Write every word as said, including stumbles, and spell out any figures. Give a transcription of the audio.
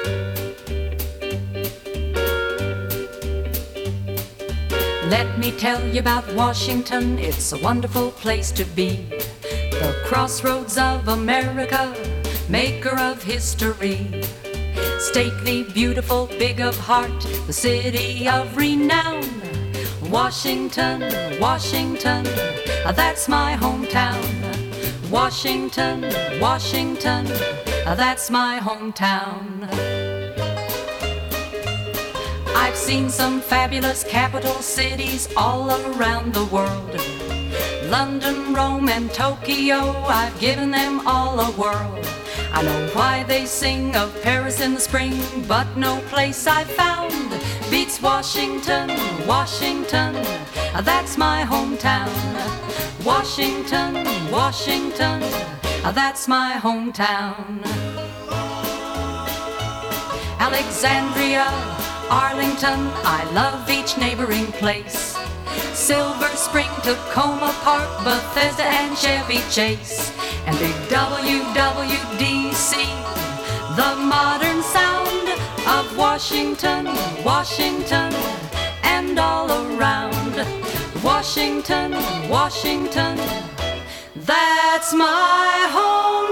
Let me tell you about Washington, it's a wonderful place to be. The crossroads of America, maker of history. Stately, beautiful, big of heart, the city of renown. Washington, Washington, that's my hometown. Washington, Washington, that's my hometown. I've seen some fabulous capital cities all around the world. London, Rome, and Tokyo, I've given them all a whirl. I know why they sing of Paris in the spring, but no place I've found beats Washington, Washington, that's my hometown. Washington, Washington, that's my hometown. Alexandria, Arlington, I love each neighboring place. Silver Spring, Tacoma Park, Bethesda and Chevy Chase, and big W W D C, the modern sound of Washington, Washington, and all around. Washington, Washington, that's my home.